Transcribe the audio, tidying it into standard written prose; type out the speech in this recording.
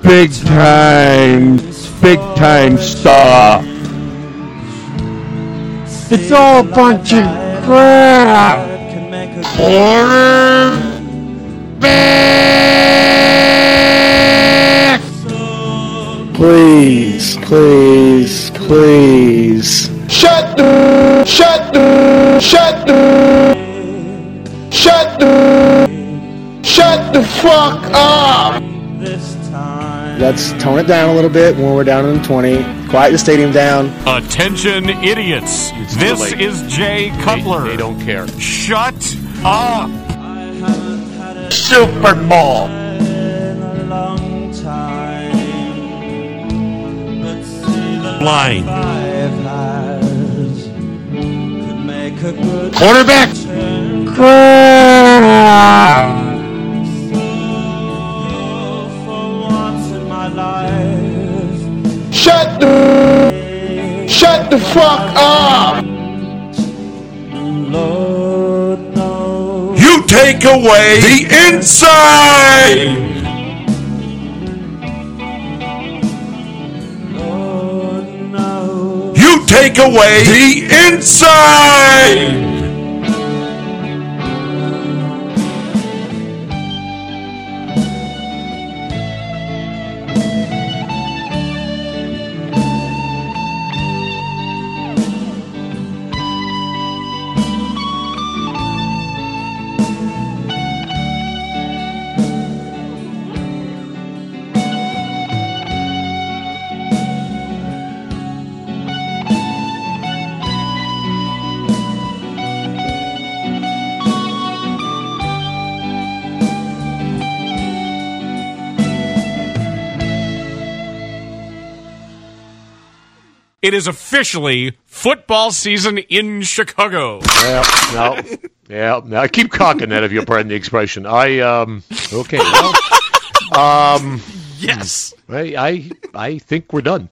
big time stuff. It's all a bunch of crap. Quarterback. Please. Shut the fuck up. Let's tone it down a little bit when we're down in the 20. Quiet the stadium down. Attention, idiots. This is Jay Cutler. They don't care. Shut up. Super Bowl. Line. Quarterback. Crap. Shut the fuck up. You take away the inside. You take away the inside. It is officially football season in Chicago. Yeah, I keep cocking that if you'll pardon the expression. Okay, well, Yes. I think we're done.